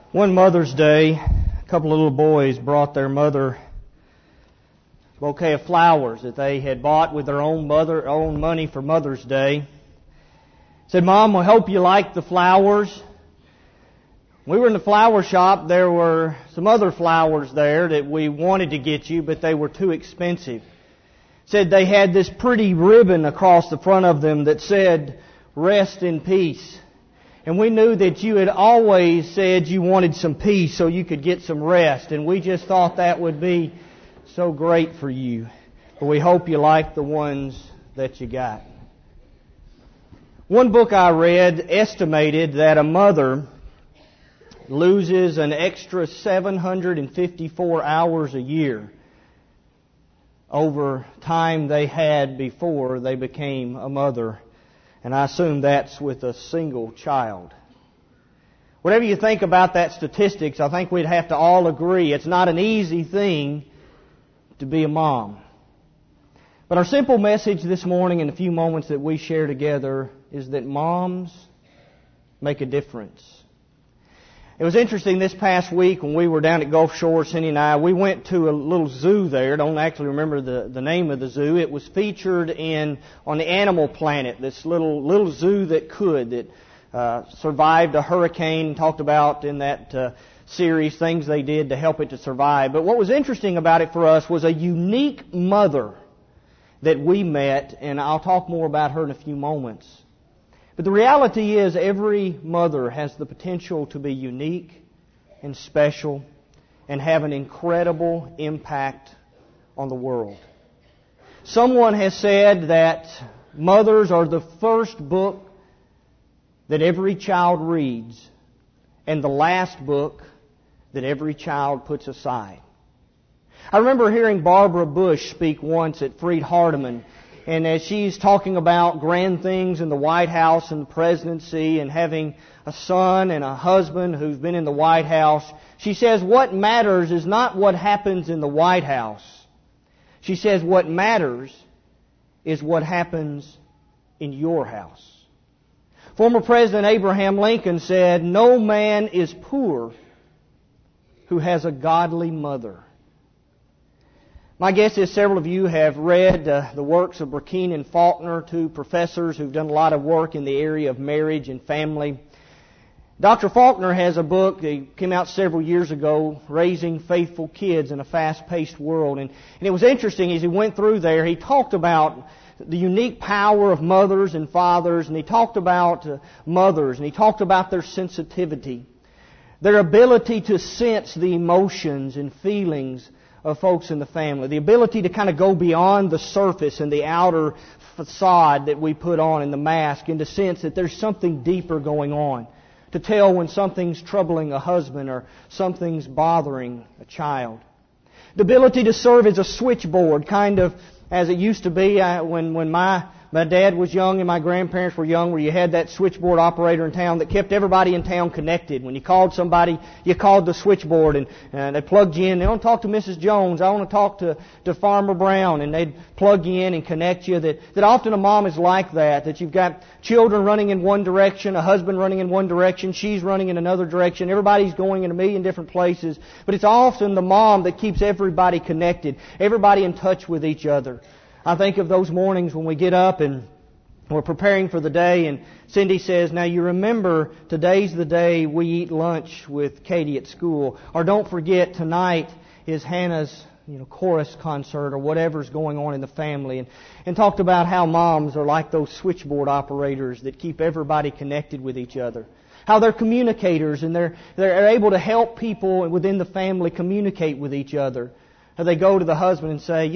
One Mother's Day, a couple of little boys brought their mother a bouquet of flowers that they had bought with their own money for Mother's Day. Said, "Mom, we hope you like the flowers." We were in the flower shop. There were some other flowers there that we wanted to get you, but they were too expensive. Said they had this pretty ribbon across the front of them that said, "Rest in peace." And we knew that you had always said you wanted some peace so you could get some rest. And we just thought that would be so great for you. But we hope you like the ones that you got. One book I read estimated that a mother loses an extra 754 hours a year over time they had before they became a mother. And I assume that's with a single child. Whatever you think about that statistics, I think we'd have to all agree it's not an easy thing to be a mom. But our simple message this morning in a few moments that we share together is that moms make a difference. It was interesting this past week when we were down at Gulf Shore, Cindy and I, we went to a little zoo there. I don't actually remember the name of the zoo. It was featured on the Animal Planet, this little zoo that survived a hurricane, talked about in that series things they did to help it to survive. But what was interesting about it for us was a unique mother that we met, and I'll talk more about her in a few moments. But the reality is every mother has the potential to be unique and special and have an incredible impact on the world. Someone has said that mothers are the first book that every child reads and the last book that every child puts aside. I remember hearing Barbara Bush speak once at Freed-Hardeman. And as she's talking about grand things in the White House and the presidency and having a son and a husband who's been in the White House, she says what matters is not what happens in the White House. She says what matters is what happens in your house. Former President Abraham Lincoln said, "No man is poor who has a godly mother." My guess is several of you have read the works of Burkeen and Faulkner, two professors who've done a lot of work in the area of marriage and family. Dr. Faulkner has a book that came out several years ago, Raising Faithful Kids in a Fast-Paced World. And it was interesting as he went through there, he talked about the unique power of mothers and fathers, and he talked about mothers, and he talked about their sensitivity, their ability to sense the emotions and feelings of folks in the family. The ability to kind of go beyond the surface and the outer facade that we put on and the mask and to sense that there's something deeper going on. To tell when something's troubling a husband or something's bothering a child. The ability to serve as a switchboard, kind of as it used to be when my dad was young and my grandparents were young, where you had that switchboard operator in town that kept everybody in town connected. When you called somebody, you called the switchboard and they plugged you in. They want to talk to Mrs. Jones. I want to talk to Farmer Brown. And they'd plug you in and connect you. That often a mom is like that you've got children running in one direction, a husband running in one direction, she's running in another direction. Everybody's going in a million different places. But it's often the mom that keeps everybody connected, everybody in touch with each other. I think of those mornings when we get up and we're preparing for the day and Cindy says, "Now you remember today's the day we eat lunch with Katie at school." Or don't forget tonight is Hannah's chorus concert or whatever's going on in the family. And talked about how moms are like those switchboard operators that keep everybody connected with each other. How they're communicators and they're able to help people within the family communicate with each other. How they go to the husband and say,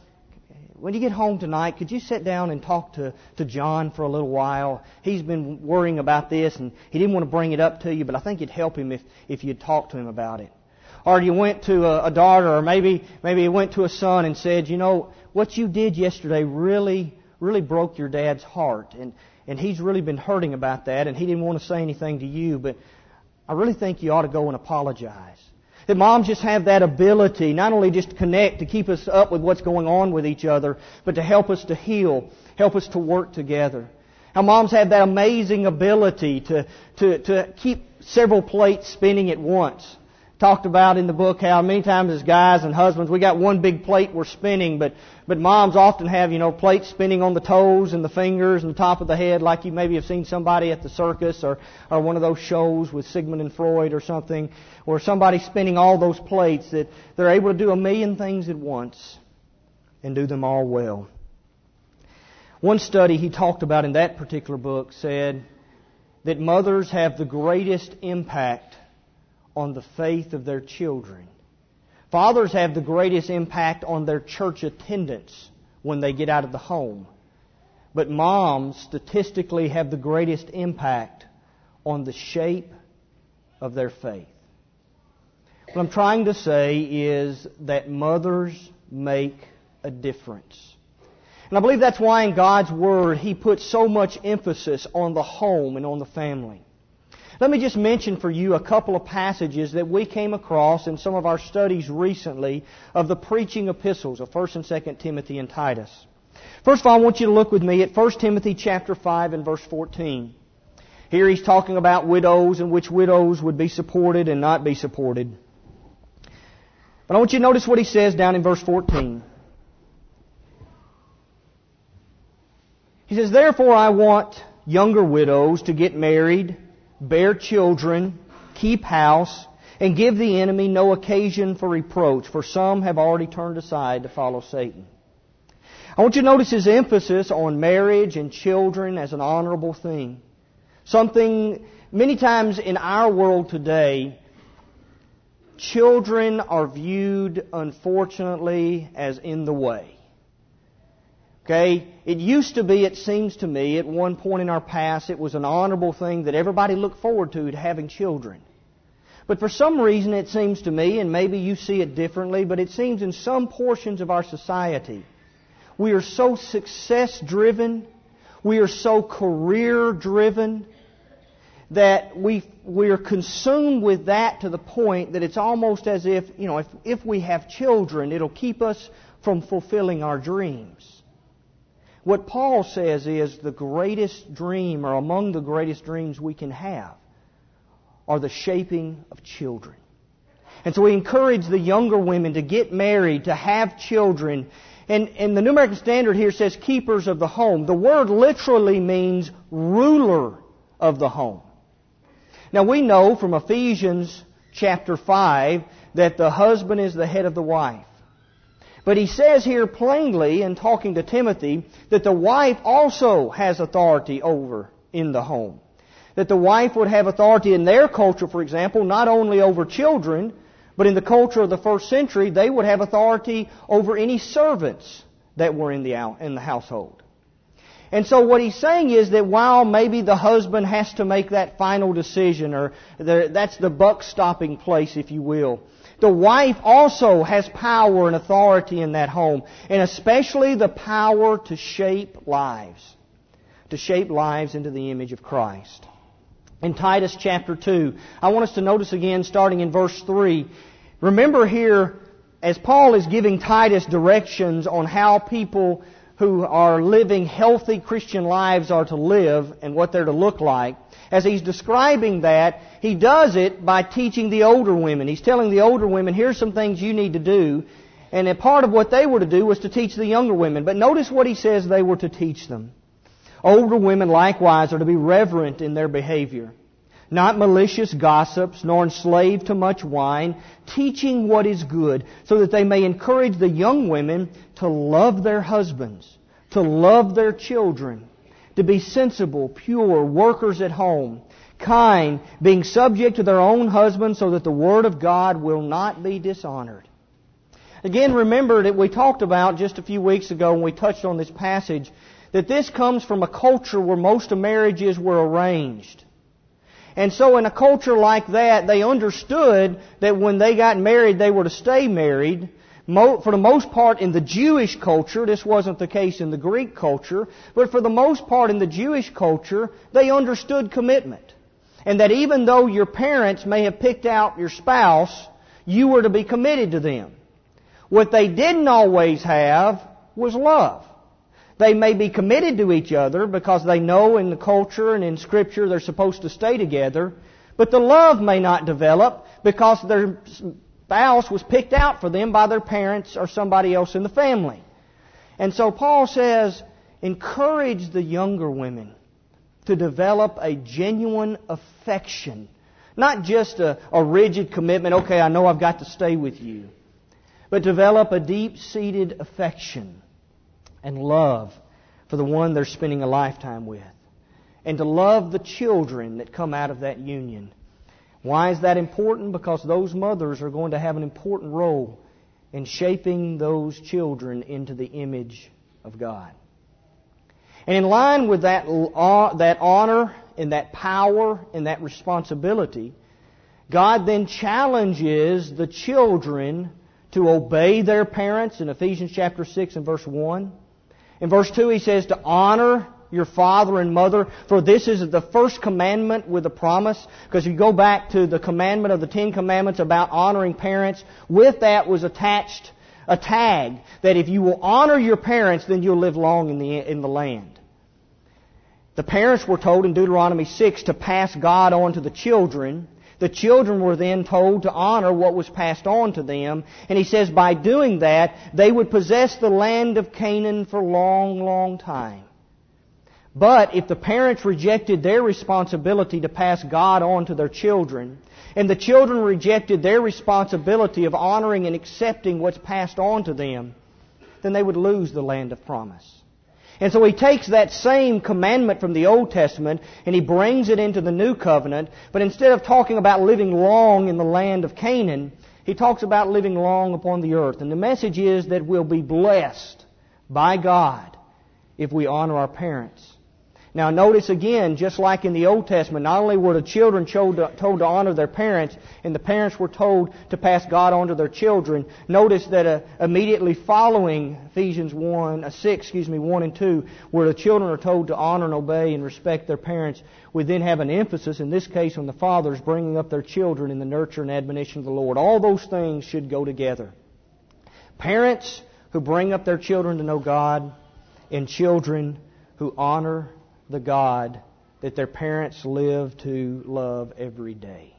"When you get home tonight, could you sit down and talk to John for a little while? He's been worrying about this and he didn't want to bring it up to you, but I think it'd help him if you'd talk to him about it." Or you went to a daughter, or maybe you went to a son and said, "What you did yesterday really broke your dad's heart. And he's really been hurting about that and he didn't want to say anything to you, but I really think you ought to go and apologize." That moms just have that ability, not only just to connect, to keep us up with what's going on with each other, but to help us to heal, help us to work together. How moms have that amazing ability to keep several plates spinning at once. Talked about in the book how many times as guys and husbands we got one big plate we're spinning, but moms often have, plates spinning on the toes and the fingers and the top of the head, like you maybe have seen somebody at the circus or one of those shows with Sigmund and Freud or something, or somebody spinning all those plates, that they're able to do a million things at once and do them all well. One study he talked about in that particular book said that mothers have the greatest impact on the faith of their children. Fathers have the greatest impact on their church attendance when they get out of the home. But moms statistically have the greatest impact on the shape of their faith. What I'm trying to say is that mothers make a difference. And I believe that's why in God's Word He puts so much emphasis on the home and on the family. Let me just mention for you a couple of passages that we came across in some of our studies recently of the preaching epistles of 1 and 2 Timothy and Titus. First of all, I want you to look with me at 1 Timothy chapter 5 and verse 14. Here he's talking about widows and which widows would be supported and not be supported. But I want you to notice what he says down in verse 14. He says, "Therefore I want younger widows to get married, bear children, keep house, and give the enemy no occasion for reproach, for some have already turned aside to follow Satan." I want you to notice his emphasis on marriage and children as an honorable thing. Something, many times in our world today, children are viewed, unfortunately, as in the way. Okay? It used to be, it seems to me, at one point in our past, it was an honorable thing that everybody looked forward to having children. But for some reason, it seems to me, and maybe you see it differently, but it seems in some portions of our society, we are so success-driven, we are so career-driven, that we are consumed with that to the point that it's almost as if we have children, it'll keep us from fulfilling our dreams. What Paul says is the greatest dream, or among the greatest dreams we can have, are the shaping of children. And so we encourage the younger women to get married, to have children. And the New American Standard here says keepers of the home. The word literally means ruler of the home. Now we know from Ephesians chapter 5 that the husband is the head of the wife. But he says here plainly, in talking to Timothy, that the wife also has authority over in the home. That the wife would have authority in their culture, for example, not only over children, but in the culture of the first century, they would have authority over any servants that were in the household. And so what he's saying is that while maybe the husband has to make that final decision, or that's the buck stopping place, if you will, the wife also has power and authority in that home, and especially the power to shape lives into the image of Christ. In Titus chapter 2, I want us to notice again, starting in verse 3, remember here, as Paul is giving Titus directions on how people who are living healthy Christian lives are to live and what they're to look like, as he's describing that, he does it by teaching the older women. He's telling the older women, here's some things you need to do. And a part of what they were to do was to teach the younger women. But notice what he says they were to teach them. Older women likewise are to be reverent in their behavior, not malicious gossips, nor enslaved to much wine, teaching what is good, so that they may encourage the young women to love their husbands, to love their children, to be sensible, pure, workers at home, kind, being subject to their own husbands, so that the Word of God will not be dishonored. Again, remember that we talked about just a few weeks ago when we touched on this passage, that this comes from a culture where most of marriages were arranged. And so in a culture like that, they understood that when they got married, they were to stay married. For the most part in the Jewish culture, this wasn't the case in the Greek culture, but for the most part in the Jewish culture, they understood commitment. And that even though your parents may have picked out your spouse, you were to be committed to them. What they didn't always have was love. They may be committed to each other because they know in the culture and in Scripture they're supposed to stay together, But the love may not develop because their spouse was picked out for them by their parents or somebody else in the family. And so Paul says, encourage the younger women to develop a genuine affection. Not just a rigid commitment, okay, I know I've got to stay with you. But develop a deep-seated affection and love for the one they're spending a lifetime with. And to love the children that come out of that union. Why is that important? Because those mothers are going to have an important role in shaping those children into the image of God. And in line with that honor and that power and that responsibility, God then challenges the children to obey their parents in Ephesians chapter 6 and verse 1. In verse 2 He says to honor your father and mother, for this is the first commandment with a promise. Because if you go back to the commandment of the Ten Commandments about honoring parents, with that was attached a tag that if you will honor your parents, then you'll live long in the land. The parents were told in Deuteronomy 6 to pass God on to the children. The children were then told to honor what was passed on to them. And he says by doing that, they would possess the land of Canaan for a long, long time. But if the parents rejected their responsibility to pass God on to their children, and the children rejected their responsibility of honoring and accepting what's passed on to them, then they would lose the land of promise. And so he takes that same commandment from the Old Testament and he brings it into the New Covenant, but instead of talking about living long in the land of Canaan, he talks about living long upon the earth. And the message is that we'll be blessed by God if we honor our parents. Now notice again, just like in the Old Testament, not only were the children told to honor their parents, and the parents were told to pass God on to their children, notice that immediately following Ephesians 1 and 2, where the children are told to honor and obey and respect their parents, we then have an emphasis, in this case on the fathers, bringing up their children in the nurture and admonition of the Lord. All those things should go together. Parents who bring up their children to know God, and children who honor the God that their parents live to love every day.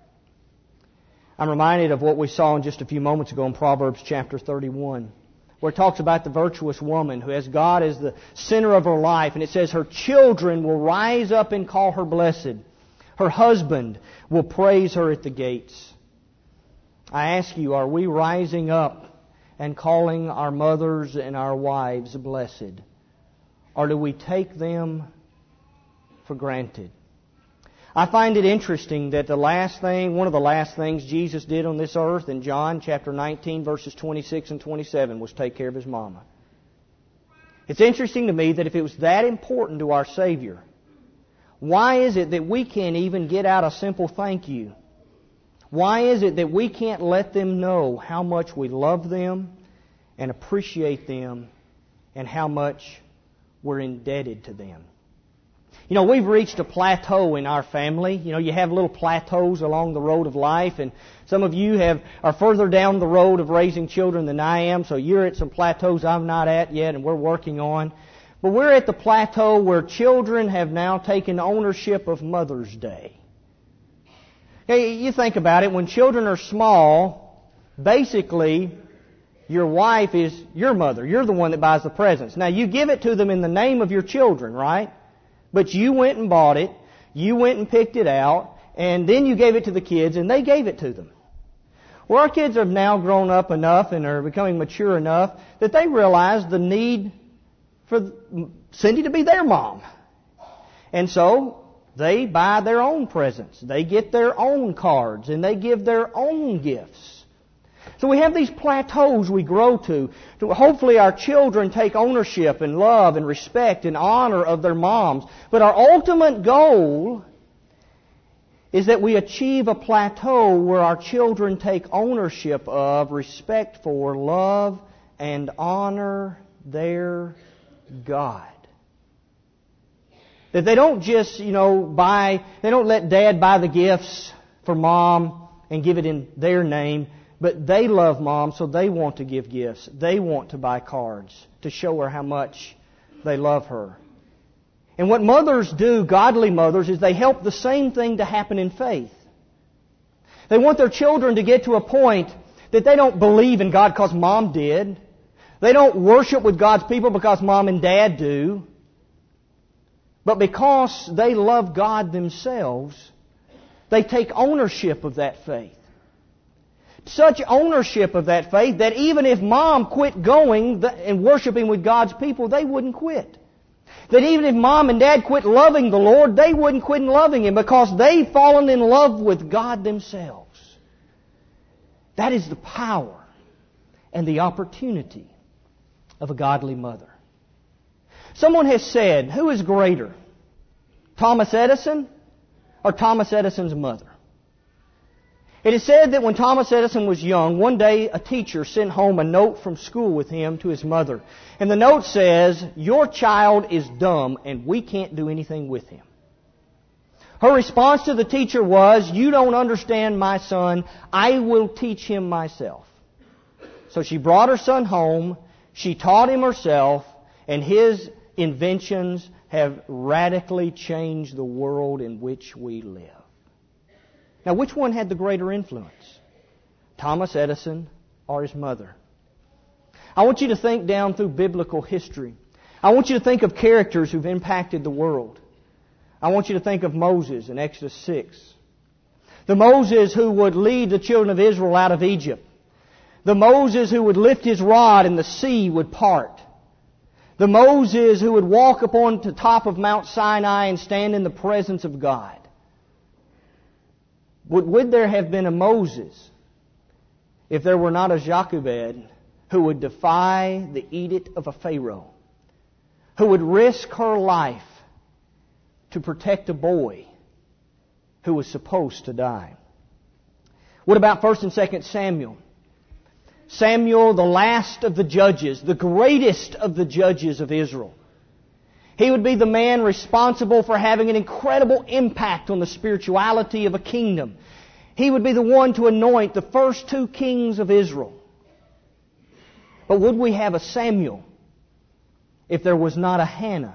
I'm reminded of what we saw in just a few moments ago in Proverbs chapter 31, where it talks about the virtuous woman who has God as the center of her life, and it says her children will rise up and call her blessed. Her husband will praise her at the gates. I ask you, are we rising up and calling our mothers and our wives blessed? Or do we take them for granted? I find it interesting that one of the last things Jesus did on this earth in John chapter 19 verses 26 and 27 was take care of His mama. It's interesting to me that if it was that important to our Savior, why is it that we can't even get out a simple thank you? Why is it that we can't let them know how much we love them and appreciate them and how much we're indebted to them? You know, we've reached a plateau in our family. You know, you have little plateaus along the road of life, and some of you are further down the road of raising children than I am, so you're at some plateaus I'm not at yet, and we're working on. But we're at the plateau where children have now taken ownership of Mother's Day. Okay, you think about it, when children are small, basically your wife is your mother. You're the one that buys the presents. Now, you give it to them in the name of your children, right? But you went and bought it, you went and picked it out, and then you gave it to the kids, and they gave it to them. Well, our kids have now grown up enough and are becoming mature enough that they realize the need for Cindy to be their mom. And so they buy their own presents. They get their own cards, and they give their own gifts. So we have these plateaus we grow to. Hopefully our children take ownership and love and respect and honor of their moms. But our ultimate goal is that we achieve a plateau where our children take ownership of, respect for, love, and honor their God. That they don't just, they don't let Dad buy the gifts for Mom and give it in their name. But they love Mom, so they want to give gifts. They want to buy cards to show her how much they love her. And what mothers do, godly mothers, is they help the same thing to happen in faith. They want their children to get to a point that they don't believe in God because mom did. They don't worship with God's people because mom and dad do. But because they love God themselves, they take ownership of that faith. Such ownership of that faith that even if mom quit going and worshiping with God's people, they wouldn't quit. That even if mom and dad quit loving the Lord, they wouldn't quit loving Him because they've fallen in love with God themselves. That is the power and the opportunity of a godly mother. Someone has said, who is greater, Thomas Edison or Thomas Edison's mother? It is said that when Thomas Edison was young, one day a teacher sent home a note from school with him to his mother. And the note says, "Your child is dumb and we can't do anything with him." Her response to the teacher was, "You don't understand my son. I will teach him myself." So she brought her son home. She taught him herself, and his inventions have radically changed the world in which we live. Now, which one had the greater influence? Thomas Edison or his mother? I want you to think down through biblical history. I want you to think of characters who've impacted the world. I want you to think of Moses in Exodus 6. The Moses who would lead the children of Israel out of Egypt. The Moses who would lift his rod and the sea would part. The Moses who would walk upon the top of Mount Sinai and stand in the presence of God. Would there have been a Moses if there were not a Jochebed who would defy the edict of a Pharaoh, who would risk her life to protect a boy who was supposed to die? What about 1 and 2 Samuel? Samuel, the last of the judges, the greatest of the judges of Israel. He would be the man responsible for having an incredible impact on the spirituality of a kingdom. He would be the one to anoint the first two kings of Israel. But would we have a Samuel if there was not a Hannah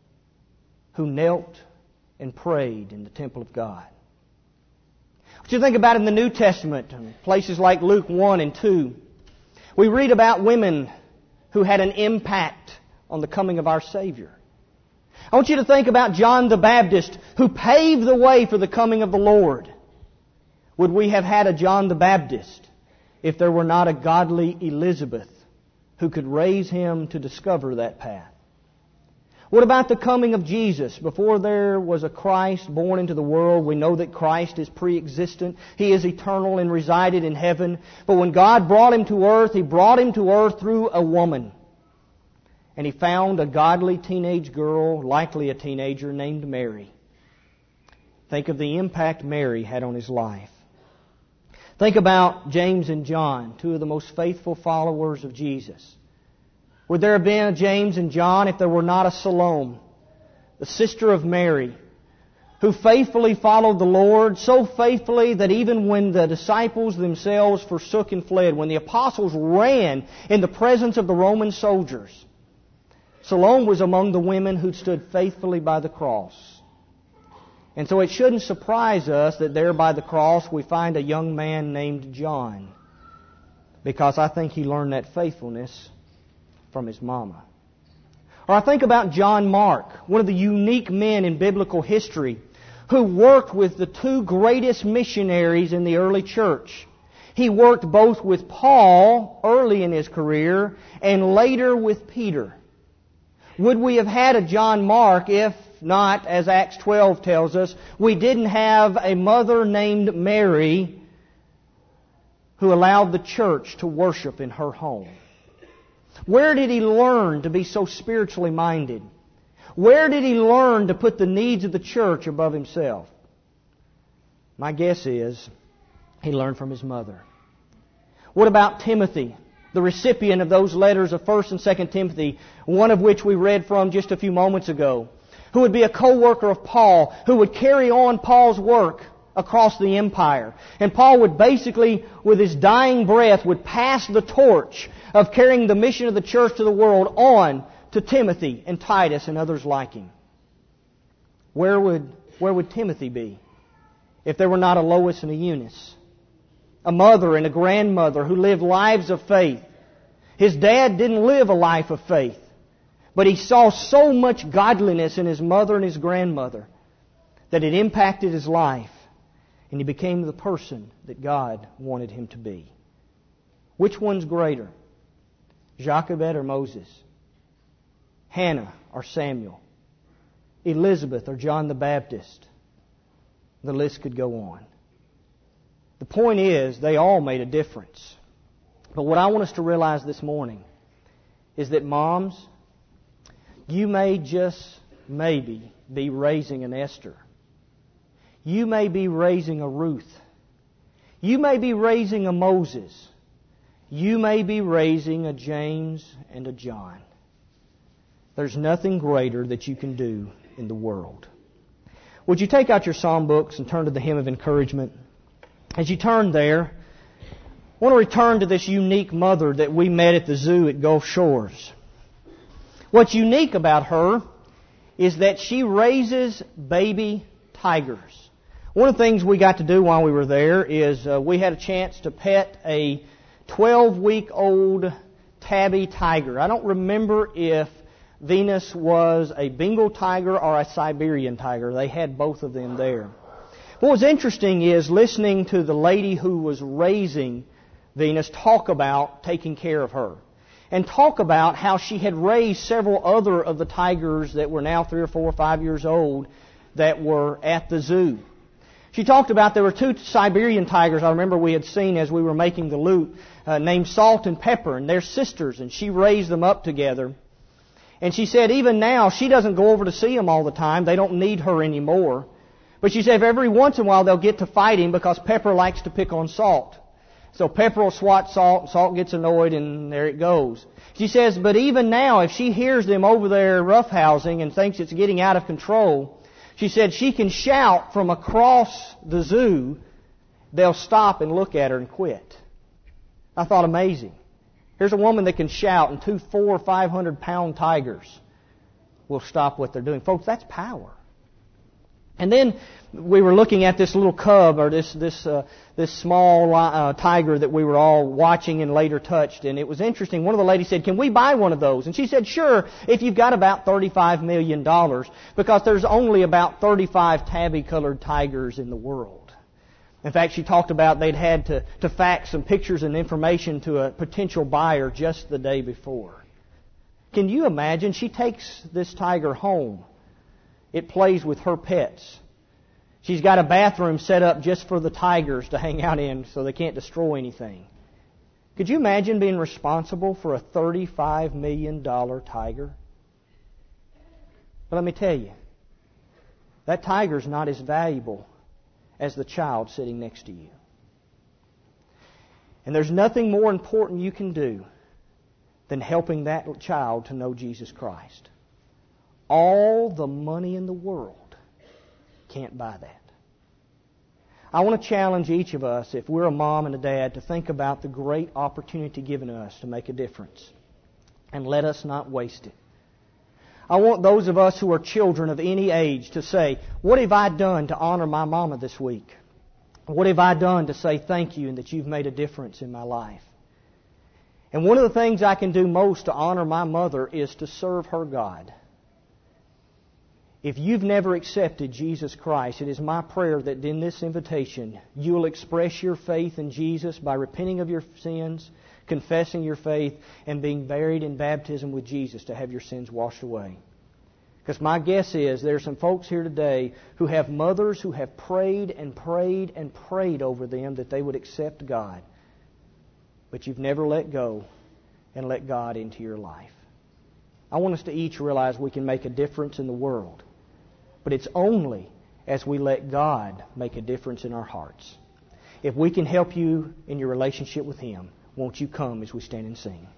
who knelt and prayed in the temple of God? What you think about in the New Testament, places like Luke 1 and 2, we read about women who had an impact on the coming of our Savior. I want you to think about John the Baptist, who paved the way for the coming of the Lord. Would we have had a John the Baptist if there were not a godly Elizabeth who could raise him to discover that path? What about the coming of Jesus? Before there was a Christ born into the world, we know that Christ is pre-existent. He is eternal and resided in heaven. But when God brought Him to earth, He brought Him to earth through a woman. And He found a godly teenage girl, likely a teenager, named Mary. Think of the impact Mary had on His life. Think about James and John, two of the most faithful followers of Jesus. Would there have been a James and John if there were not a Salome, the sister of Mary, who faithfully followed the Lord, so faithfully that even when the disciples themselves forsook and fled, when the apostles ran in the presence of the Roman soldiers, Salome was among the women who stood faithfully by the cross. And so it shouldn't surprise us that there by the cross we find a young man named John, because I think he learned that faithfulness from his mama. Or I think about John Mark, one of the unique men in biblical history who worked with the two greatest missionaries in the early church. He worked both with Paul early in his career and later with Peter. Would we have had a John Mark if not, as Acts 12 tells us, we didn't have a mother named Mary who allowed the church to worship in her home? Where did he learn to be so spiritually minded? Where did he learn to put the needs of the church above himself? My guess is he learned from his mother. What about Timothy, the recipient of those letters of 1 and 2 Timothy, one of which we read from just a few moments ago, who would be a co-worker of Paul, who would carry on Paul's work across the empire. And Paul would basically, with his dying breath, would pass the torch of carrying the mission of the church to the world on to Timothy and Titus and others like him. Where would Timothy be if there were not a Lois and a Eunice? A mother and a grandmother who lived lives of faith. His dad didn't live a life of faith, but he saw so much godliness in his mother and his grandmother that it impacted his life, and he became the person that God wanted him to be. Which one's greater? Jochebed or Moses? Hannah or Samuel? Elizabeth or John the Baptist? The list could go on. The point is, they all made a difference. But what I want us to realize this morning is that moms, you may just maybe be raising an Esther. You may be raising a Ruth. You may be raising a Moses. You may be raising a James and a John. There's nothing greater that you can do in the world. Would you take out your psalm books and turn to the Hymn of Encouragement? As you turn there, I want to return to this unique mother that we met at the zoo at Gulf Shores. What's unique about her is that she raises baby tigers. One of the things we got to do while we were there is we had a chance to pet a 12-week-old tabby tiger. I don't remember if Venus was a Bengal tiger or a Siberian tiger. They had both of them there. What was interesting is listening to the lady who was raising Venus talk about taking care of her, and talk about how she had raised several other of the tigers that were now 3 or 4 or 5 years old that were at the zoo. She talked about there were 2 Siberian tigers I remember we had seen as we were making the loop named Salt and Pepper, and they're sisters, and she raised them up together. And she said even now she doesn't go over to see them all the time. They don't need her anymore. But she said every once in a while they'll get to fighting because Pepper likes to pick on Salt. So Pepper will swat Salt, Salt gets annoyed, and there it goes. She says, but even now, if she hears them over there roughhousing and thinks it's getting out of control, she said she can shout from across the zoo, they'll stop and look at her and quit. I thought, amazing. Here's a woman that can shout, and 2 400 or 500 pound tigers will stop what they're doing. Folks, that's power. And then we were looking at this little cub, or this small tiger that we were all watching and later touched. And it was interesting. One of the ladies said, "Can we buy one of those?" And she said, "Sure, if you've got about $35 million, because there's only about 35 tabby-colored tigers in the world." In fact, she talked about they'd had to fax some pictures and information to a potential buyer just the day before. Can you imagine? She takes this tiger home. It plays with her pets. She's got a bathroom set up just for the tigers to hang out in so they can't destroy anything. Could you imagine being responsible for a $35 million tiger? But let me tell you, that tiger's not as valuable as the child sitting next to you. And there's nothing more important you can do than helping that child to know Jesus Christ. All the money in the world can't buy that. I want to challenge each of us, if we're a mom and a dad, to think about the great opportunity given us to make a difference. And let us not waste it. I want those of us who are children of any age to say, what have I done to honor my mama this week? What have I done to say thank you and that you've made a difference in my life? And one of the things I can do most to honor my mother is to serve her God. If you've never accepted Jesus Christ, it is my prayer that in this invitation you will express your faith in Jesus by repenting of your sins, confessing your faith, and being buried in baptism with Jesus to have your sins washed away. Because my guess is there are some folks here today who have mothers who have prayed and prayed and prayed over them that they would accept God. But you've never let go and let God into your life. I want us to each realize we can make a difference in the world. But it's only as we let God make a difference in our hearts. If we can help you in your relationship with Him, won't you come as we stand and sing?